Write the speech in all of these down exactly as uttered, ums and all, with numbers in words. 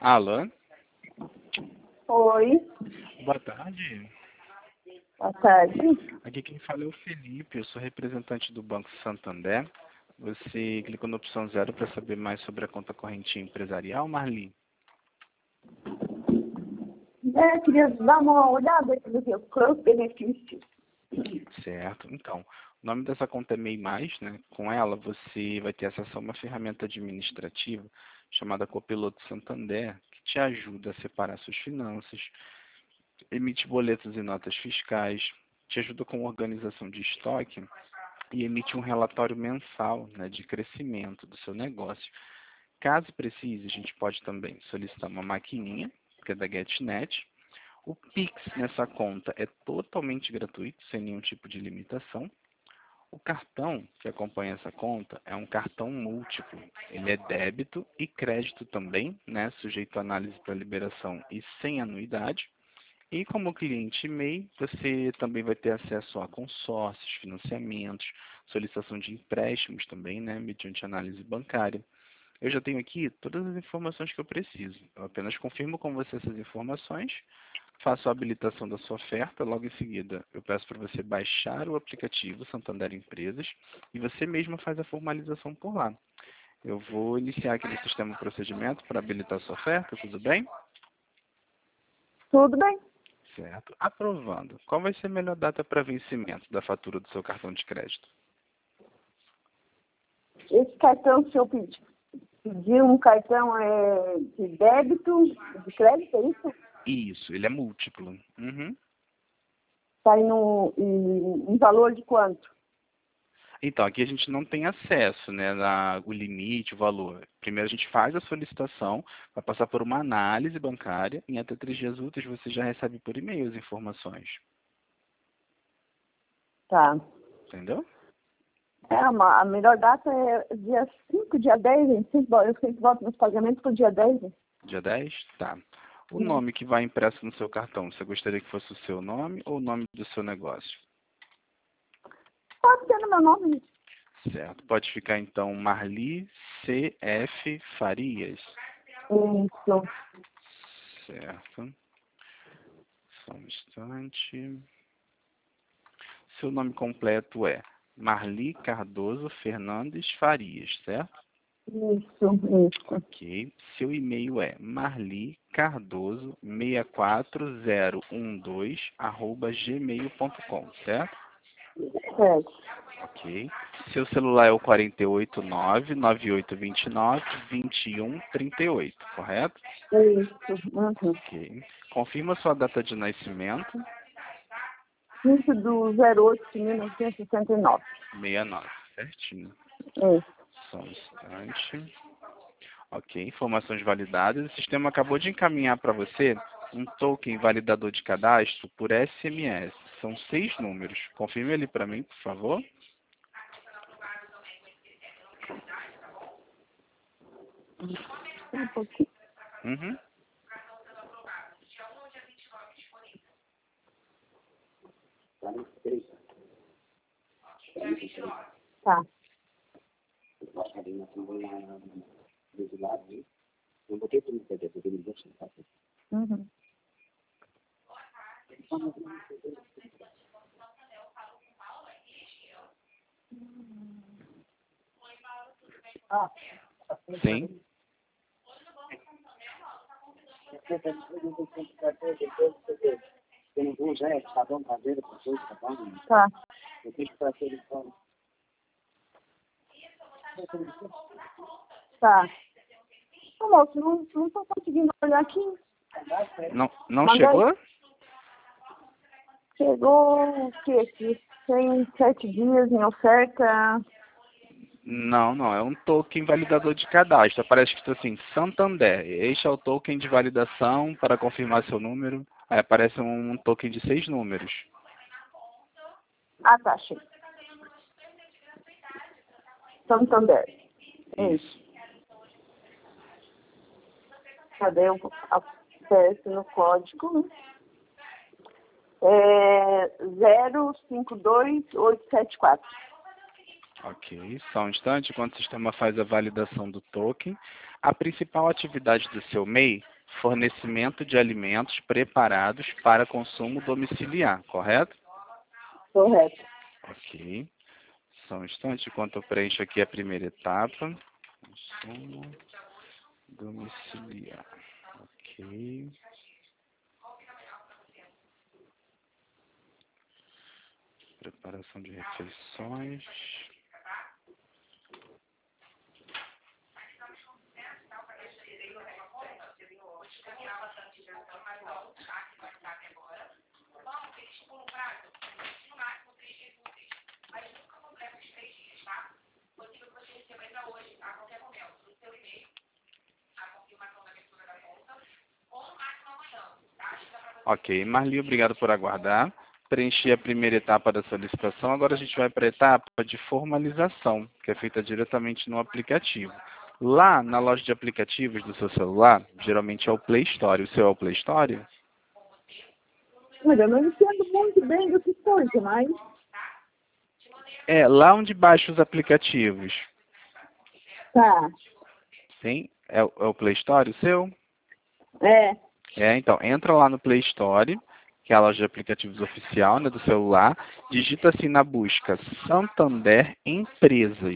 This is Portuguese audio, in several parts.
Alô? Oi, Boa tarde. boa tarde. Aqui quem fala é o Felipe, eu sou representante do Banco Santander. Você clicou na opção zero para saber mais sobre a conta corrente empresarial, Marli? É, queria dar uma olhada aqui no meu plano benefício. Certo. Então, o nome dessa conta é MEI Mais, né? Com ela você vai ter acesso a uma ferramenta administrativa chamada Copiloto Santander, que te ajuda a separar suas finanças, emite boletos e notas fiscais, te ajuda com organização de estoque e emite um relatório mensal, né, de crescimento do seu negócio. Caso precise, a gente pode também solicitar uma maquininha, que é da GetNet. O Pix nessa conta é totalmente gratuito, sem nenhum tipo de limitação. O cartão que acompanha essa conta é um cartão múltiplo. Ele é débito e crédito também, né, sujeito a análise para liberação e sem anuidade. E como cliente MEI, você também vai ter acesso a consórcios, financiamentos, solicitação de empréstimos também, né, mediante análise bancária. Eu já tenho aqui todas as informações que eu preciso. Eu apenas confirmo com você essas informações, faço a habilitação da sua oferta, logo em seguida eu peço para você baixar o aplicativo Santander Empresas e você mesma faz a formalização por lá. Eu vou iniciar aqui no sistema o procedimento para habilitar a sua oferta, tudo bem? Tudo bem? Certo. Aprovando. Qual vai ser a melhor data para vencimento da fatura do seu cartão de crédito? Esse cartão, se eu pedir, pedir um cartão é, de débito, de crédito, é isso? Isso, ele é múltiplo. Uhum. Sai no, em, em valor de quanto? Então, aqui a gente não tem acesso, né, na, o limite, o valor. Primeiro a gente faz a solicitação, vai passar por uma análise bancária, em até três dias úteis você já recebe por e-mail as informações. Tá. Entendeu? É, uma, a melhor data é dia cinco, dia dez, gente. Vocês bo- Eu sempre boto meus pagamentos pro dia dez. Né? Dia dez? Tá. O Hum. nome que vai impresso no seu cartão, você gostaria que fosse o seu nome ou o nome do seu negócio? Pode ser no meu nome. Certo. Pode ficar então Marli C F Farias. Isso. Certo. Só um instante. Seu nome completo é Marli Cardoso Fernandes Farias, certo? Isso, isso. Ok. Seu e-mail é marli cardoso seis quatro zero um dois arroba gmail ponto com, certo? Certo. Ok. Seu celular é o quatro oito nove, nove oito dois nove, dois um três oito, correto? Isso. Uhum. Ok. Confirma sua data de nascimento. cinco do zero oito de mil novecentos e sessenta e nove. sessenta e nove, certinho. Isso. Só um instante. Ok, informações validadas. O sistema acabou de encaminhar para você um token validador de cadastro por S M S. São seis números. Confirme ele para mim, por favor. Um pouquinho. Uhum. Tá. Uhum. Ah. Sim. Tá. Tá. Ô, moço, não, não tô conseguindo olhar aqui. Não, não Mandei. chegou? Chegou o quê aqui? Tem sete dias em oferta. Não, não. É um token validador de cadastro. Aparece escrito assim, Santander. Este é o token de validação para confirmar seu número. Aí aparece um token de seis números. Ah, tá, achei. Santander. Isso. Cadê o aperto no código? É zero cinco dois oito sete quatro. Ok, só um instante, enquanto o sistema faz a validação do token. A principal atividade do seu MEI fornecimento de alimentos preparados para consumo domiciliar, correto? Correto. Ok. Só um instante enquanto eu preencho aqui a primeira etapa. Consumo domiciliar. Ok. Preparação de refeições. Ok, Marli, obrigado por aguardar. Preenchi a primeira etapa da solicitação, agora a gente vai para a etapa de formalização, que é feita diretamente no aplicativo. Lá na loja de aplicativos do seu celular, geralmente é o Play Store. O seu é o Play Store? Mas eu não entendo muito bem do que foi, mas... É, lá onde baixa os aplicativos. Tá. Sim? É, o- é o Play Store o seu? É. É, então, entra lá no Play Store, que é a loja de aplicativos oficial, né, do celular, digita assim na busca Santander Empresas.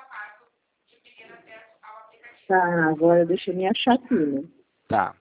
Tá, agora deixa eu me achar aqui, né? Tá.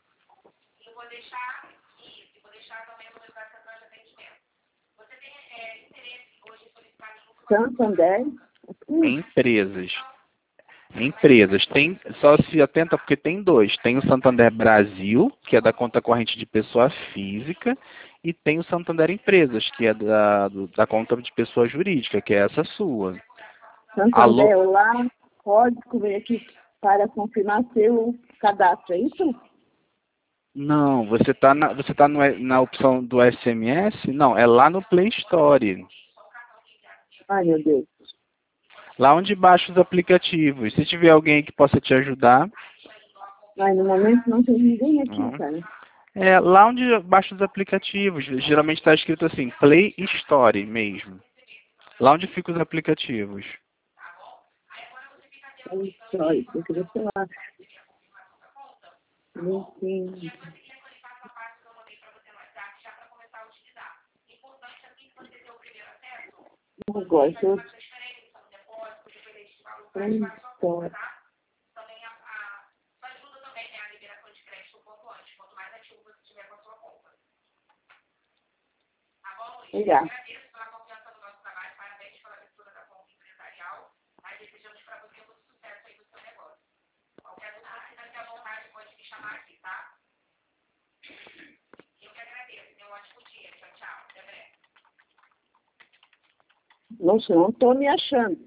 Santander. Hum, Empresas. Empresas. Tem, só se atenta porque tem dois. Tem o Santander Brasil, que é da conta corrente de pessoa física, e tem o Santander Empresas, que é da, do- da conta de pessoa jurídica, que é essa sua. Alô? Santander, olá, código, vem aqui para confirmar seu cadastro, é isso? Não, você está na, você tá no, na opção do S M S? Não, é lá no Play Store. Ai, meu Deus. Lá onde baixa os aplicativos. Se tiver alguém que possa te ajudar. Ai, no momento não tem ninguém aqui, Não. cara. É lá onde baixa os aplicativos. Geralmente está escrito assim, Play Store mesmo. Lá onde ficam os aplicativos. Ai, sorry, eu queria sei lá. Enfim. Agora, se eu... Play Store. Obrigada. Nossa, eu não estou me achando.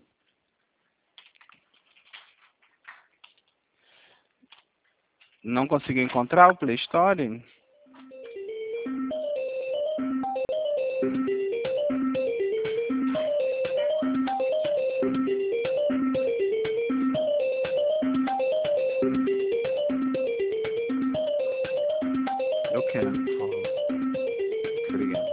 Não conseguiu encontrar o Play Store? Eu quero, por favor. Obrigado.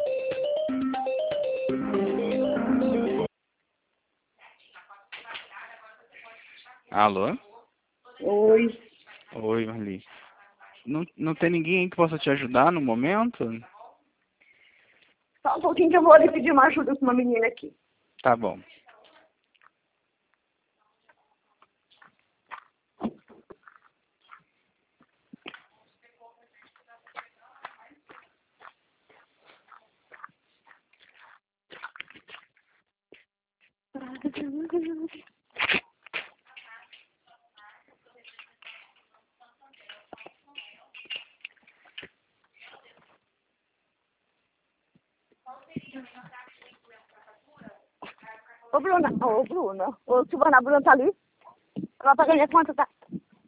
Alô? Oi. Oi, Marli. Não, não tem ninguém aí que possa te ajudar no momento? Só um pouquinho que eu vou ali pedir uma ajuda com uma menina aqui. Tá bom. Ô, Bruna, ô, Bruna, ô, Silvana, a Bruna tá ali? Ela tá ganhando quanto, tá?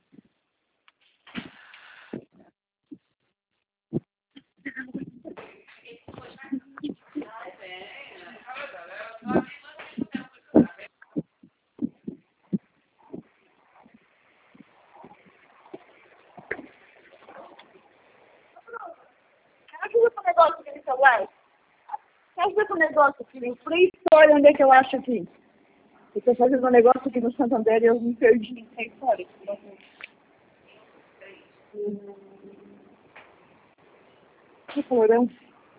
Ajuda com o negócio aqui no celular. Ajuda com o negócio aqui no Play Store, onde é que eu acho aqui? Eu tô fazendo um negócio aqui no Santander e eu me perdi. Play Store. Hum. que colorão.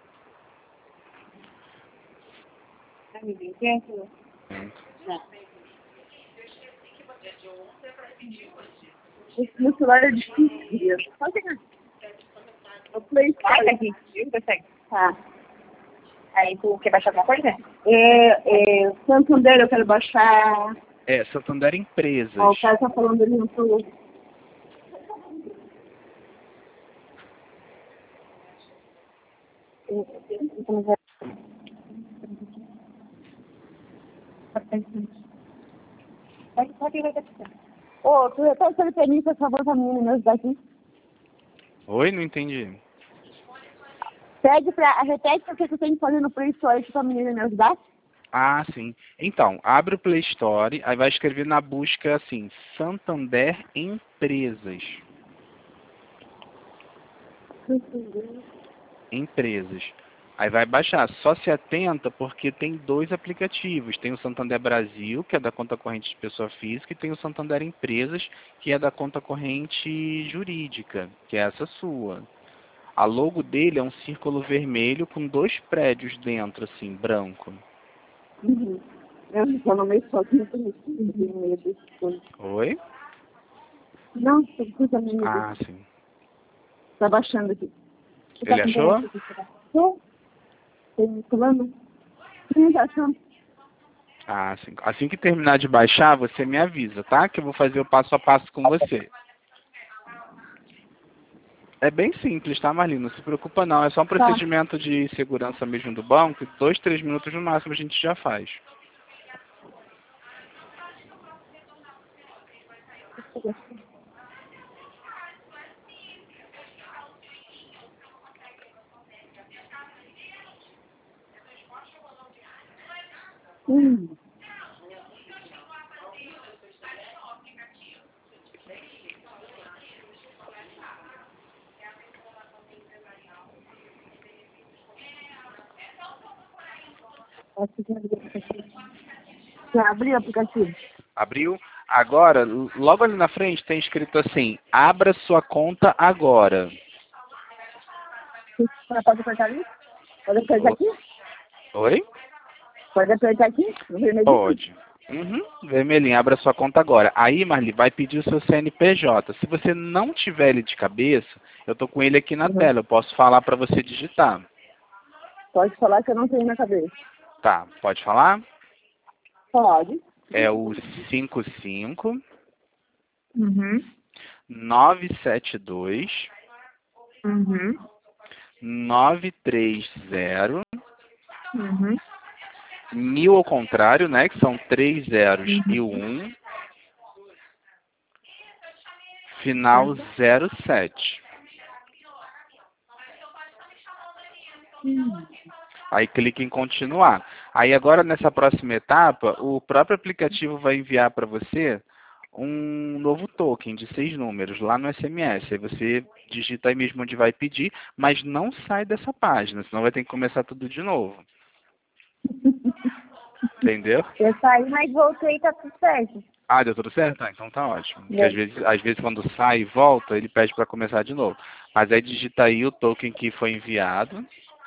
Tá me brincando? Não. Esse meu celular é difícil. Pode pegar. O Play Store. Tá aqui, viu? Tá. Aí tu quer baixar alguma coisa? É, é, Santander eu quero baixar. É, Santander Empresas. Ó, o cara tá falando ali no celular. Ô, tu repete aquele permisso, por favor, pra menina me ajudar aqui. Oi, não entendi. Pede pra, repete o que tu tem que fazer no Play Store pra menina me ajudar. Ah, sim. Então, abre o Play Store, aí vai escrever na busca assim, Santander Empresas. Empresas. Aí vai baixar. Só se atenta porque tem dois aplicativos. Tem o Santander Brasil, que é da conta corrente de pessoa física, e tem o Santander Empresas, que é da conta corrente jurídica, que é essa sua. A logo dele é um círculo vermelho com dois prédios dentro, assim, branco. Uhum. Eu estou no meio sozinho, por isso que eu tenho medo desse coisa. Oi? Não, você precisa me Ah, sim. Tá baixando aqui. Você Ele tá com achou? internet aqui? Tô. Tem falando? Sim, tá achando. Ah, sim. Assim que terminar de baixar, você me avisa, tá? Que eu vou fazer o passo a passo com você. É bem simples, tá, Marlene? Não se preocupa não. É só um procedimento de segurança mesmo do banco. Dois, três minutos no máximo a gente já faz. Hum. Já abri o aplicativo. Abriu? Agora, logo ali na frente tem escrito assim, abra sua conta agora. Você pode apertar ali? Pode apertar aqui? Oi? Pode apertar aqui? No vermelhinho? Pode. Uhum. Vermelhinho, abra sua conta agora. Aí, Marli, vai pedir o seu C N P J. Se você não tiver ele de cabeça, eu tô com ele aqui na Uhum. tela. Eu posso falar para você digitar. Pode falar que eu não tenho na cabeça. Tá, pode falar? Pode. É o cinco cinco Uhum. nove sete dois Uhum. nove três zero Uhum. mil ao contrário, né? Que são três zeros e o um. Final zero sete. Uhum. Aí clique em continuar. Aí agora nessa próxima etapa, o próprio aplicativo vai enviar para você um novo token de seis números lá no S M S. Aí você digita aí mesmo onde vai pedir, mas não sai dessa página, senão vai ter que começar tudo de novo. Entendeu? Eu saí, mas voltei e tá tudo certo. Ah, deu tudo certo? Ah, então tá ótimo. Porque às vezes, às vezes quando sai e volta, ele pede para começar de novo. Mas aí digita aí o token que foi enviado.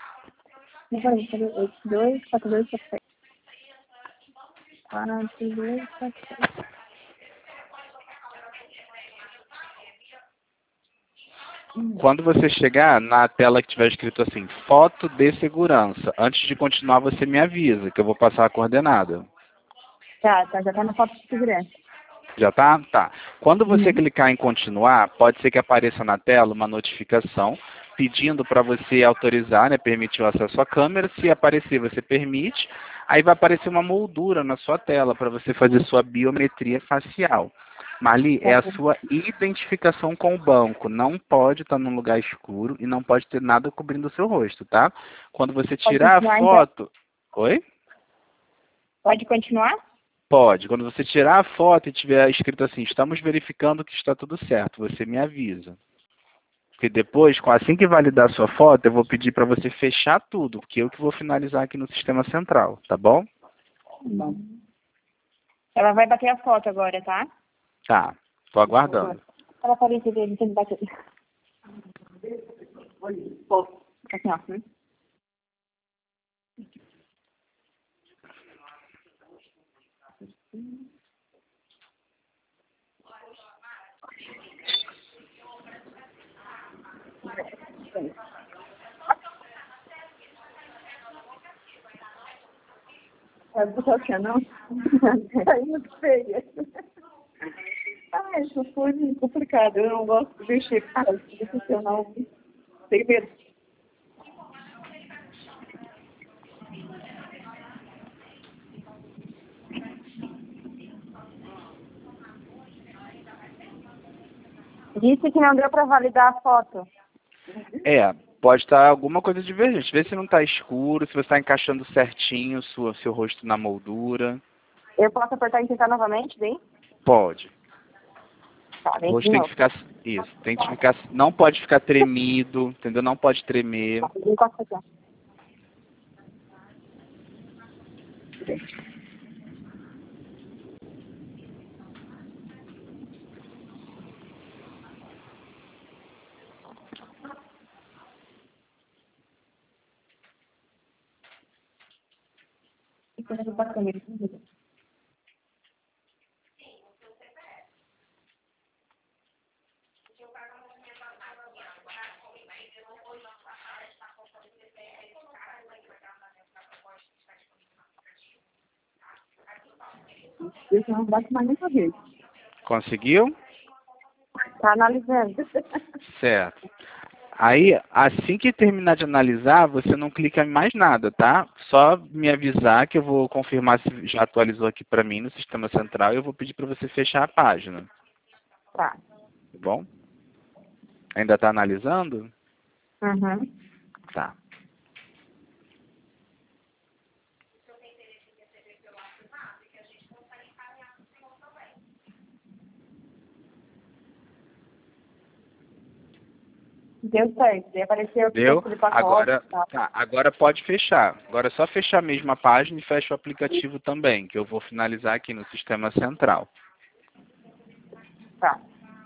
dois, quatro, dois, quatro, sete. quatro, dois, quatro, sete. Quando você chegar na tela que tiver escrito assim, foto de segurança, antes de continuar você me avisa, que eu vou passar a coordenada. Tá, tá, já tá na foto de segurança. Já tá? Tá. Quando você Uhum. clicar em continuar, pode ser que apareça na tela uma notificação pedindo para você autorizar, né, permitir o acesso à câmera. Se aparecer, você permite. Aí vai aparecer uma moldura na sua tela para você fazer sua biometria facial. Marli, é a sua identificação com o banco. Não pode estar num lugar escuro e não pode ter nada cobrindo o seu rosto, tá? Quando você Pode tirar a continuar, foto... Oi? Pode continuar? Pode. Quando você tirar a foto e tiver escrito assim, estamos verificando que está tudo certo, você me avisa. Porque depois, assim que validar a sua foto, eu vou pedir para você fechar tudo, porque eu que vou finalizar aqui no sistema central, tá bom? Bom. Ela vai bater a foto agora, tá? Tá. Tô aguardando. Ela apareceu dele, você me bateu. Assim, ó. Hum. É do não? É muito feia. Ah, isso foi complicado. Eu não gosto de mexer com cara profissional. Tem medo. Disse que não deu para validar a foto. É, pode estar alguma coisa divergente. Vê se não está escuro, se você está encaixando certinho sua, seu rosto na moldura. Eu posso apertar e tentar novamente, bem? Pode. Tá, O vem de rosto tem que novo. ficar. Isso, tem que ficar. Não pode ficar tremido, entendeu? Não pode tremer. Tá, encosta aqui, ó. E quando eu bato a câmera, isso não bate mais nessa vez. Conseguiu? Tá analisando. Certo. Aí, assim que terminar de analisar, você não clica em mais nada, tá? Só me avisar que eu vou confirmar se já atualizou aqui para mim no sistema central e eu vou pedir para você fechar a página. Tá. Tá bom? Ainda está analisando? Uhum. Tá. Deu certo. E apareceu o Deu? texto de pacote. Agora, Tá. tá, agora pode fechar. Agora é só fechar mesmo a página e fecha o aplicativo também, que eu vou finalizar aqui no sistema central. Tá.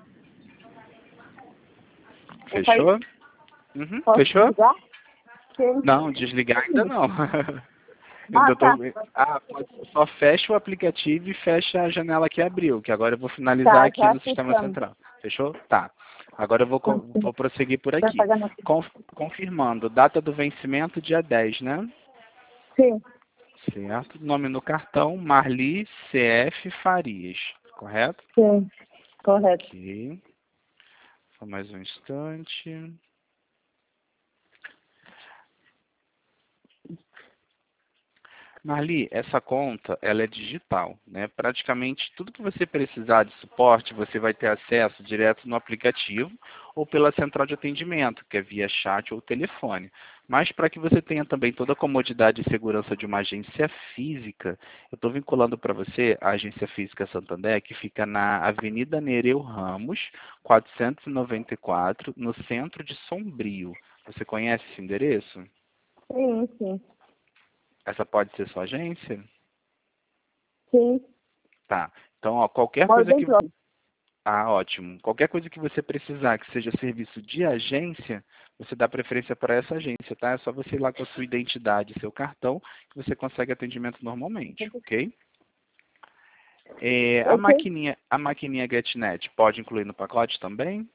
Fechou? Uhum. Posso Fechou? desligar? Sim. Não, desligar ainda não. Ah, Ainda tô... tá. Ah, pode... Só fecha o aplicativo e fecha a janela que abriu, que agora eu vou finalizar Tá, aqui já no sistema fechamos. central. Fechou? Tá. Agora eu vou, co- vou prosseguir por Tá aqui. pagando aqui. Conf- Confirmando, data do vencimento, dia dez, né? Sim. Certo. Nome no cartão, Marli C F Farias. Correto? Sim. Correto. Ok. Só mais um instante. Marli, essa conta, ela é digital, né? Praticamente tudo que você precisar de suporte, você vai ter acesso direto no aplicativo ou pela central de atendimento, que é via chat ou telefone. Mas para que você tenha também toda a comodidade e segurança de uma agência física, eu estou vinculando para você a agência física Santander, que fica na Avenida Nereu Ramos, quatrocentos e noventa e quatro, no centro de Sombrio. Você conhece esse endereço? Sim, sim. Essa pode ser sua agência? Sim. Tá. Então, ó, qualquer Moro coisa bem que... próximo. Ah, ótimo. Qualquer coisa que você precisar que seja serviço de agência, você dá preferência para essa agência, tá? É só você ir lá com a sua identidade e seu cartão que você consegue atendimento normalmente, ok? É, a Ok. maquininha, a maquininha GetNet pode incluir no pacote também?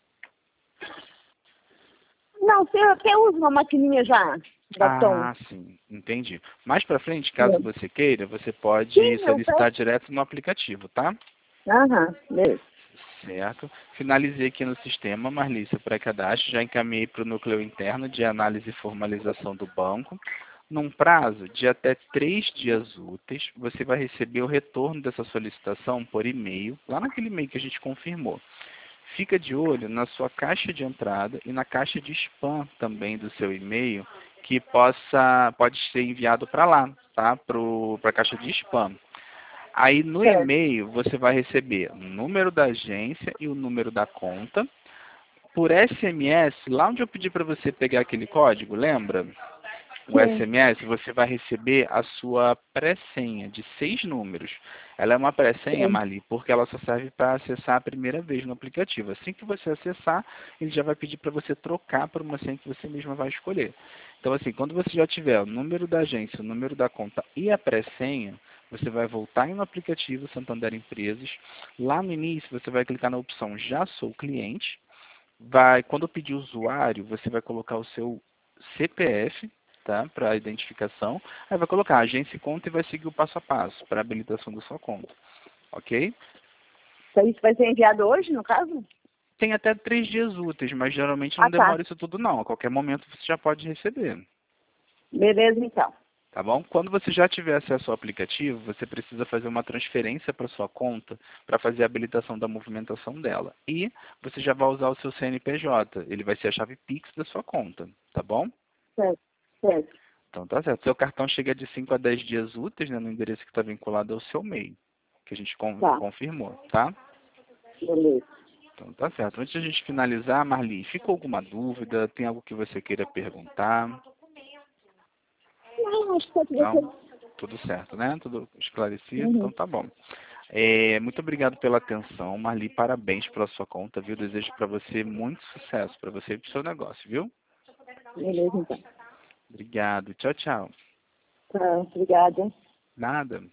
Não, você até usa uma maquininha já, batom. Ah, sim. Entendi. Mais para frente, caso você queira, você pode Sim, eu solicitar peço. direto no aplicativo, tá? Aham, beleza. Certo. Finalizei aqui no sistema, Marlícia, pré-cadastro, já encaminhei para o núcleo interno de análise e formalização do banco. Num prazo de até três dias úteis, você vai receber o retorno dessa solicitação por e-mail, lá naquele e-mail que a gente confirmou. Fica de olho na sua caixa de entrada e na caixa de spam também do seu e-mail, que possa, pode ser enviado para lá, tá? Para a caixa de spam. Aí no Certo. e-mail você vai receber o número da agência e o número da conta. Por S M S, lá onde eu pedi para você pegar aquele código, lembra? o S M S, você vai receber a sua pré-senha de seis números. Ela é uma pré-senha, Marli, porque ela só serve para acessar a primeira vez no aplicativo. Assim que você acessar, ele já vai pedir para você trocar por uma senha que você mesma vai escolher. Então, assim, quando você já tiver o número da agência, o número da conta e a pré-senha, você vai voltar no aplicativo Santander Empresas. Lá no início, você vai clicar na opção Já Sou Cliente. Vai, quando pedir usuário, você vai colocar o seu C P F, tá, para identificação. Aí vai colocar agência e conta e vai seguir o passo a passo para a habilitação da sua conta. Ok? Então isso vai ser enviado hoje, no caso? Tem até três dias úteis, mas geralmente não Ah, tá. demora isso tudo não. A qualquer momento você já pode receber. Beleza, então. Tá bom? Quando você já tiver acesso ao aplicativo, você precisa fazer uma transferência para sua conta para fazer a habilitação da movimentação dela. E você já vai usar o seu C N P J. Ele vai ser a chave Pix da sua conta. Tá bom? Certo, certo. Então tá certo. Seu cartão chega de cinco a dez dias úteis, né, no endereço que está vinculado ao seu e-mail, que a gente con Tá. confirmou, tá? Beleza. Então tá certo. Antes de a gente finalizar, Marli, ficou alguma dúvida? Tem algo que você queira perguntar? Não, acho que tá tudo Não? certo. Tudo certo, né? Tudo esclarecido? Uhum. Então tá bom. É, muito obrigado pela atenção, Marli. Parabéns pela sua conta, viu? Desejo para você muito sucesso, para você e para o seu negócio, viu? Beleza, então. Obrigado. Tchau, tchau. Tá, obrigada. Nada.